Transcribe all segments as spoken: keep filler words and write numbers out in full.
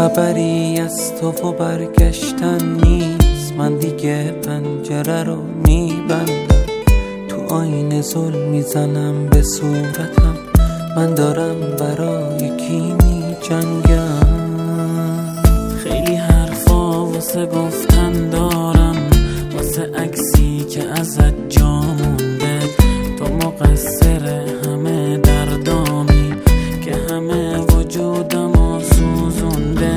خبری از تو و برگشتن نیست، من دیگه پنجره رو میبندم، تو آینه زل میزنم به صورتم، من دارم برای کی میجنگم. خیلی حرفا واسه گفتن دارم، واسه عکسی که ازت جا مونده، تو مقصر همه دردامی که همه وجودمو سوزونده.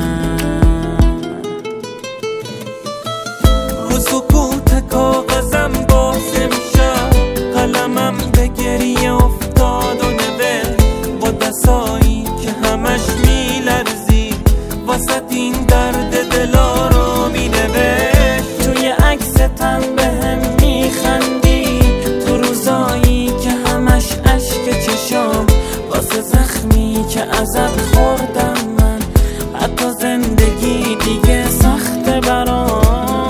رو سکوت کاغذم باز میشم، قلمم به گریه افتاد و نوشت با دستایی که همش میلرزی، واسه این درد دلا رو مینوشت. توی عکستم بهم میخندی، تو روزایی که همش اشک چشام، واسه زخمی که ازت خوردم من، حتی زندگی دیگه سخته برام.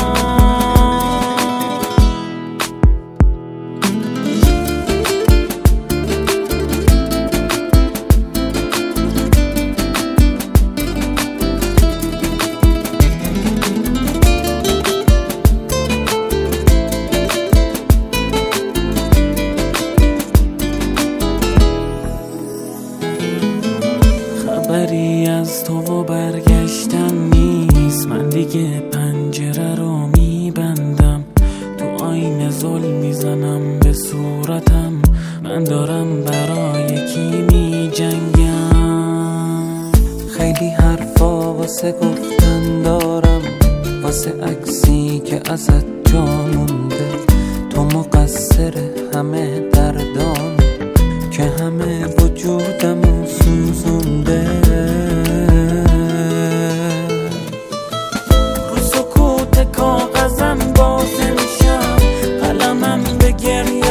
خبری از تو و برگشتن نیست، من دیگه پنجره رو میبندم، تو آینه زل میزنم به صورتم، من دارم برای کی میجنگم. خیلی حرفا واسه گفتن دارم، واسه عکسی که ازت جا مونده، تو مقصر همه دردام که همه وجودمو سوزونده. رو سکوت کاغذم باز میشم، قلمم به گریه